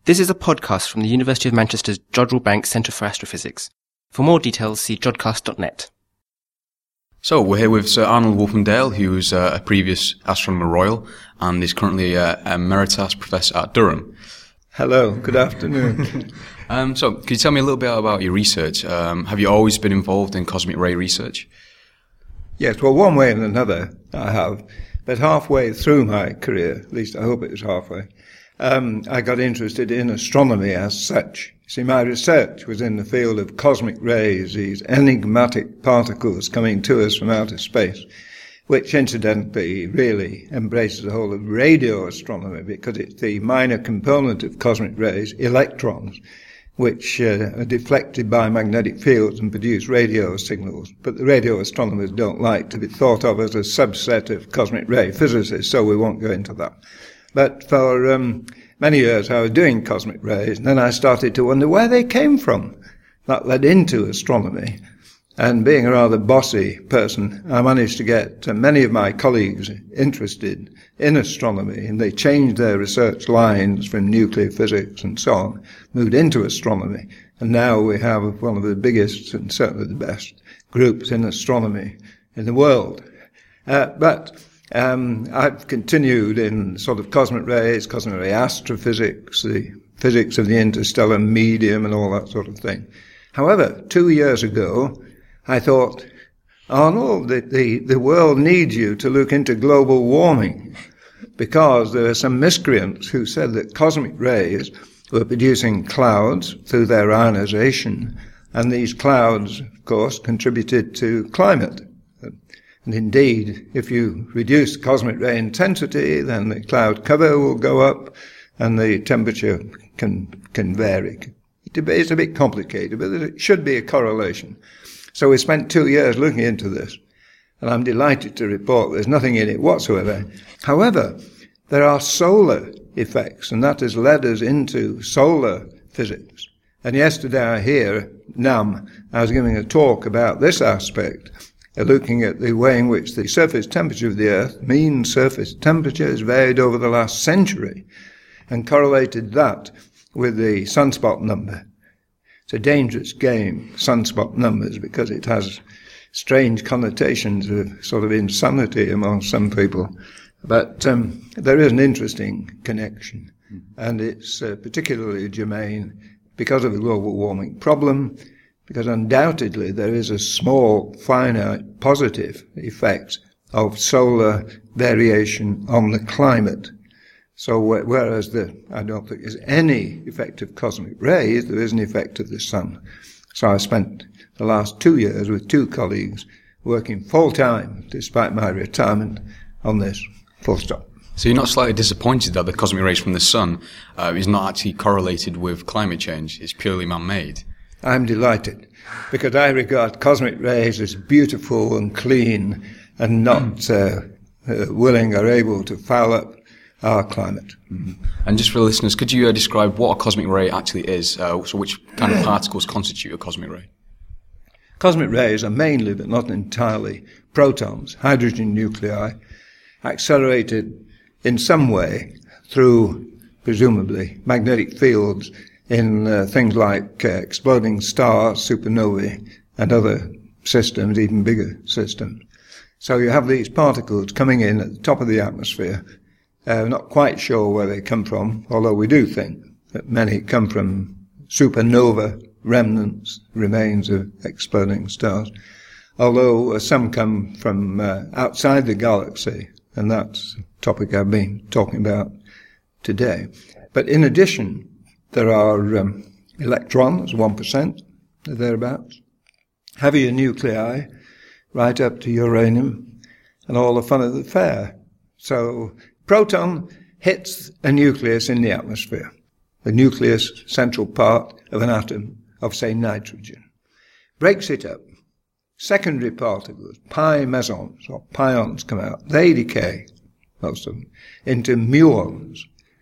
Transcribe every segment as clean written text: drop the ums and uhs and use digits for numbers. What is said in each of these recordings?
This is a podcast from the University of Manchester's Jodrell Bank Centre for Astrophysics. For more details, see jodcast.net. So we're here with Sir Arnold Wolfendale, who's a previous Astronomer Royal and is currently a Emeritus Professor at Durham. Hello, good afternoon. So could you tell me a little bit about your research? Have you always been involved in cosmic ray research? Yes, well, one way and another I have, but halfway through my career, at least I hope it was halfway, I got interested in astronomy as such. See, my research was in the field of cosmic rays, these enigmatic particles coming to us from outer space, which incidentally really embraces the whole of radio astronomy because it's the minor component of cosmic rays, electrons, which are deflected by magnetic fields and produce radio signals. But the radio astronomers don't like to be thought of as a subset of cosmic ray physicists, so we won't go into that. But for many years I was doing cosmic rays, and then I started to wonder where they came from. That led into astronomy. And being a rather bossy person, I managed to get many of my colleagues interested in astronomy, and they changed their research lines from nuclear physics and so on, moved into astronomy. And now we have one of the biggest and certainly the best groups in astronomy in the world. I've continued in sort of cosmic ray astrophysics, the physics of the interstellar medium and all that sort of thing. However, 2 years ago, I thought, Arnold, the world needs you to look into global warming because there are some miscreants who said that cosmic rays were producing clouds through their ionization, and these clouds, of course, contributed to climate. And indeed, if you reduce cosmic ray intensity, then the cloud cover will go up and the temperature can vary. It's a bit complicated, but there should be a correlation. So we spent 2 years looking into this, and I'm delighted to report there's nothing in it whatsoever. However, there are solar effects, and that has led us into solar physics. And yesterday here at NAM, I was giving a talk about this aspect, looking at the way in which the surface temperature of the Earth, mean surface temperature, has varied over the last century, and correlated that with the sunspot number. It's a dangerous game, sunspot numbers, because it has strange connotations of sort of insanity among some people. But there is an interesting connection, and it's particularly germane because of the global warming problem, because undoubtedly there is a small, finite, positive effect of solar variation on the climate. So whereas I don't think there's any effect of cosmic rays, there is an effect of the sun. So I spent the last 2 years with 2 colleagues working full-time, despite my retirement, on this, full stop. So you're not slightly disappointed that the cosmic rays from the sun is not actually correlated with climate change? It's purely man-made? I'm delighted, because I regard cosmic rays as beautiful and clean and not willing or able to foul up our climate. Mm-hmm. And just for the listeners, could you describe what a cosmic ray actually is? So which kind of particles constitute a cosmic ray? Cosmic rays are mainly, but not entirely, protons, hydrogen nuclei, accelerated in some way through, presumably, magnetic fields in things like exploding stars, supernovae, and other systems, even bigger systems. So you have these particles coming in at the top of the atmosphere. We're not quite sure where they come from, although we do think that many come from supernova remnants, remains of exploding stars, although some come from outside the galaxy, and that's the topic I've been talking about today. But in addition, there are electrons, 1%, or thereabouts, heavier nuclei, right up to uranium, and all the fun of the fair. So proton hits a nucleus in the atmosphere, the nucleus, central part of an atom of, say, nitrogen. Breaks it up. Secondary particles, pi mesons, or pions, come out. They decay, most of them, into muons.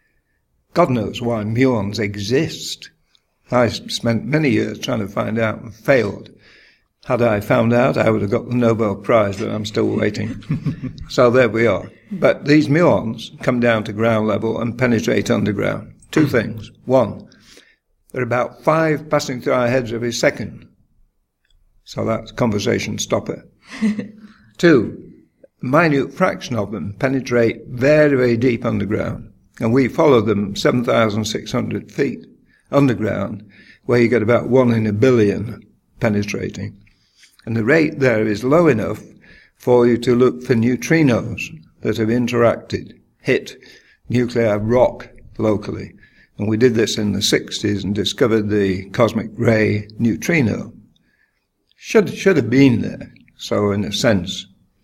God knows why muons exist. I spent many years trying to find out and failed. Had I found out, I would have got the Nobel Prize, but I'm still waiting. So there we are. But these muons come down to ground level and penetrate underground. Two things. One, there are about 5 passing through our heads every second. So that's a conversation stopper. 2, a minute fraction of them penetrate very, very deep underground. And we follow them 7,600 feet underground, where you get about 1 in a billion penetrating. And the rate there is low enough for you to look for neutrinos that have interacted, hit nuclear rock locally. And we did this in the 60s and discovered the cosmic ray neutrino. Should have been there. So in a sense,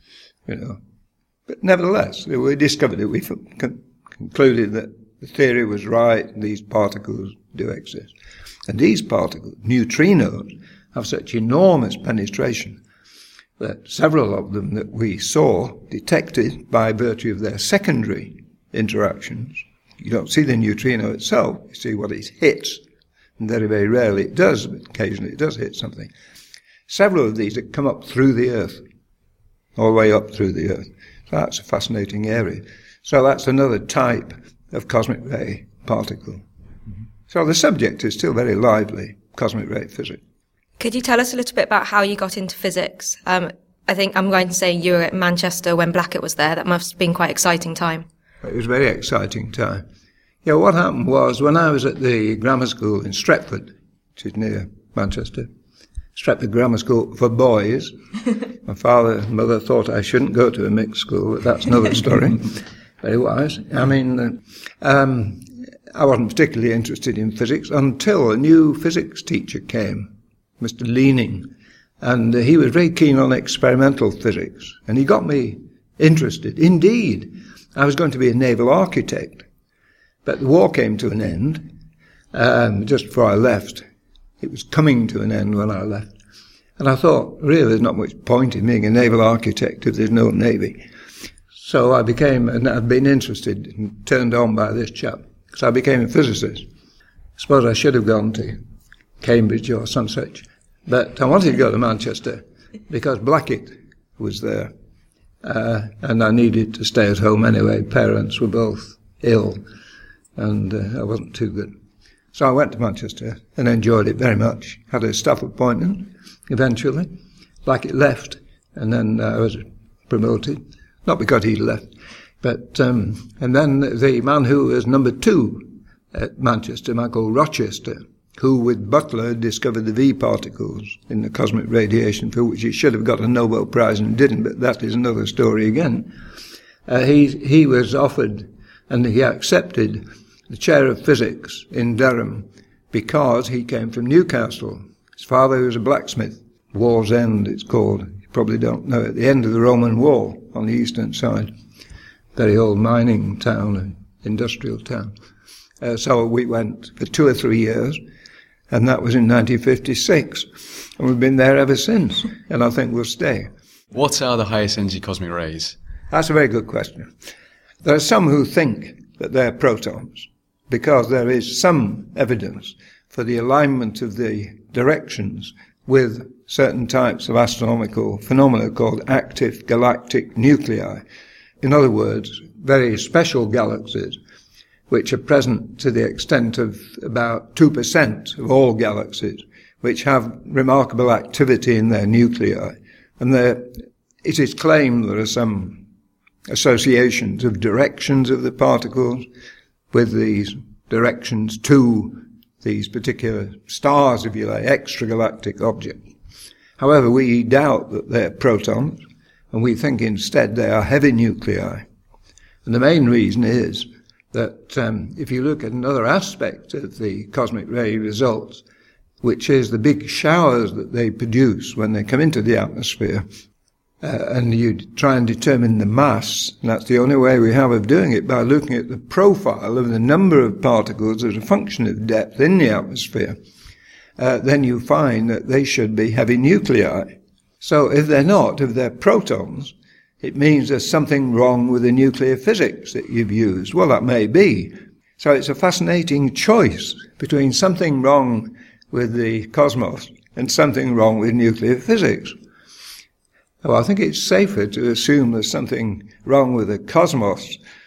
but nevertheless, we discovered it. We concluded that the theory was right, and these particles do exist. And these particles, neutrinos, have such enormous penetration that several of them that we saw detected by virtue of their secondary interactions. You don't see the neutrino itself, you see what it hits, and very, very rarely it does, but occasionally it does hit something. Several of these that come up through the Earth, all the way up through the Earth. So that's a fascinating area. So that's another type of cosmic ray particle. Mm-hmm. So the subject is still very lively, cosmic ray physics. Could you tell us a little bit about how you got into physics? I think I'm going to say you were at Manchester when Blackett was there. That must have been quite an exciting time. It was a very exciting time. Yeah, what happened was when I was at the grammar school in Stretford, which is near Manchester, Stretford Grammar School for boys. My father and mother thought I shouldn't go to a mixed school, but that's another story. Very wise. I mean, I wasn't particularly interested in physics until a new physics teacher came, Mr. Leaning, and he was very keen on experimental physics, and he got me interested. Indeed, I was going to be a naval architect, but the war came to an end just before I left. It was coming to an end when I left. And I thought, really, there's not much point in being a naval architect if there's no navy. So I became, and I've been interested and turned on by this chap. So I became a physicist. I suppose I should have gone to Cambridge or some such. But I wanted to go to Manchester because Blackett was there. And I needed to stay at home anyway. Parents were both ill, and I wasn't too good. So I went to Manchester and enjoyed it very much. Had a staff appointment eventually. Blackett left, and then I was promoted. Not because he left, but and then the man who was number 2 at Manchester, Michael Rochester, who with Butler discovered the V particles in the cosmic radiation, for which he should have got a Nobel Prize and didn't, but that is another story again. He was offered, and he accepted, the chair of physics in Durham because he came from Newcastle. His father was a blacksmith, Wall's End it's called. You probably don't know, at the end of the Roman Wall on the eastern side. Very old mining town, industrial town. So we went for 2 or 3 years, and that was in 1956. And we've been there ever since, and I think we'll stay. What are the highest energy cosmic rays? That's a very good question. There are some who think that they're protons, because there is some evidence for the alignment of the directions with certain types of astronomical phenomena called active galactic nuclei. In other words, very special galaxies, which are present to the extent of about 2% of all galaxies, which have remarkable activity in their nuclei. And it is claimed there are some associations of directions of the particles with these directions to these particular stars, if you like, extragalactic objects. However, we doubt that they're protons, and we think instead they are heavy nuclei. And the main reason is that if you look at another aspect of the cosmic ray results, which is the big showers that they produce when they come into the atmosphere, and you try and determine the mass, and that's the only way we have of doing it, by looking at the profile of the number of particles as a function of depth in the atmosphere, then you find that they should be heavy nuclei. So if they're not, if they're protons, it means there's something wrong with the nuclear physics that you've used. Well, that may be. So it's a fascinating choice between something wrong with the cosmos and something wrong with nuclear physics. Well, I think it's safer to assume there's something wrong with the cosmos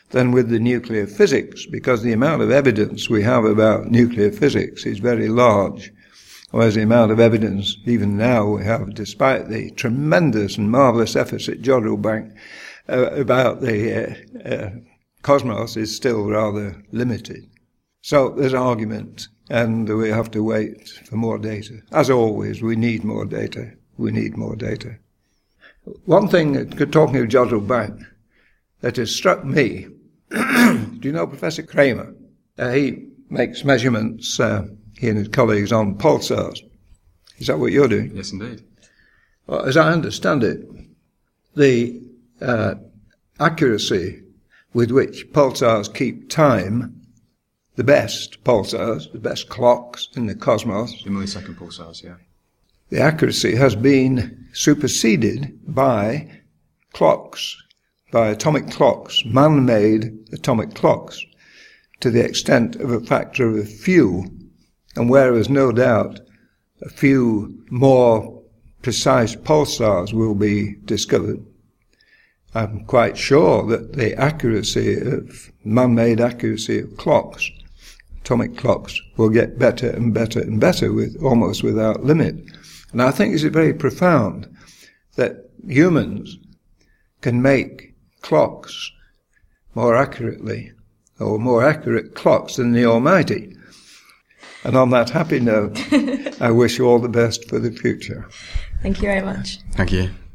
than with the nuclear physics, because the amount of evidence we have about nuclear physics is very large, whereas the amount of evidence even now we have, despite the tremendous and marvellous efforts at Jodrell Bank about the cosmos, is still rather limited. So there's argument, and we have to wait for more data. As always, we need more data. We need more data. One thing, talking of Jodrell Bank, that has struck me, do you know Professor Kramer? He makes measurements, he and his colleagues, on pulsars. Is that what you're doing? Yes, indeed. Well, as I understand it, the accuracy with which pulsars keep time, the best pulsars, the best clocks in the cosmos, The millisecond pulsars, yeah. the accuracy has been superseded by clocks, by atomic clocks, man-made atomic clocks, to the extent of a factor of a few. And whereas no doubt a few more precise pulsars will be discovered, I'm quite sure that the accuracy of, man-made accuracy of clocks, atomic clocks, will get better and better and better, with almost without limit. And I think it's very profound that humans can make clocks more accurately, or more accurate clocks than the Almighty. And on that happy note, I wish you all the best for the future. Thank you very much. Thank you.